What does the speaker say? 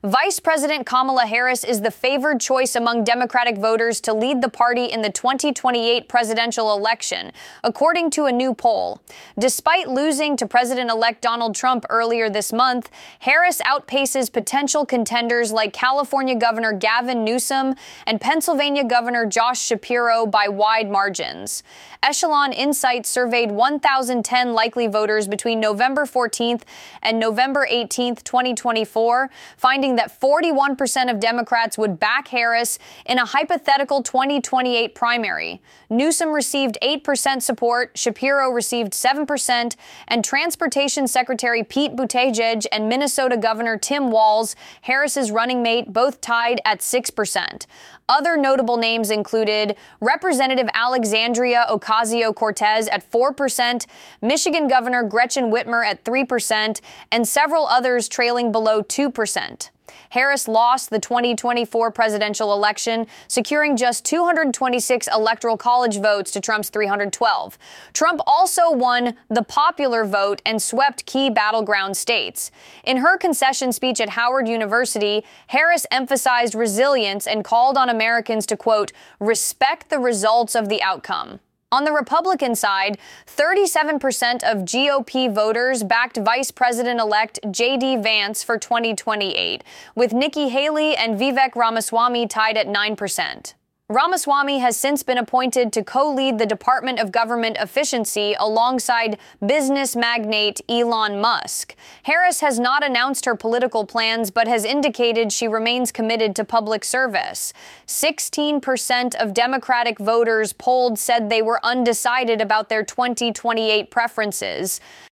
Vice President Kamala Harris is the favored choice among Democratic voters to lead the party in the 2028 presidential election, according to a new poll. Despite losing to President-elect Donald Trump earlier this month, Harris outpaces potential contenders like California Governor Gavin Newsom and Pennsylvania Governor Josh Shapiro by wide margins. Echelon Insights surveyed 1,010 likely voters between November 14th and November 18th, 2024, finding that 41% of Democrats would back Harris in a hypothetical 2028 primary. Newsom received 8% support, Shapiro received 7%, and Transportation Secretary Pete Buttigieg and Minnesota Governor Tim Walz, Harris's running mate, both tied at 6%. Other notable names included Representative Alexandria Ocasio-Cortez at 4%, Michigan Governor Gretchen Whitmer at 3%, and several others trailing below 2%. Harris lost the 2024 presidential election, securing just 226 electoral college votes to Trump's 312. Trump also won the popular vote and swept key battleground states. In her concession speech at Howard University, Harris emphasized resilience and called on Americans to, quote, respect the results of the outcome. On the Republican side, 37% of GOP voters backed Vice President-elect J.D. Vance for 2028, with Nikki Haley and Vivek Ramaswamy tied at 9%. Ramaswamy has since been appointed to co-lead the Department of Government Efficiency alongside business magnate Elon Musk. Harris has not announced her political plans but has indicated she remains committed to public service. 16% of Democratic voters polled said they were undecided about their 2028 preferences.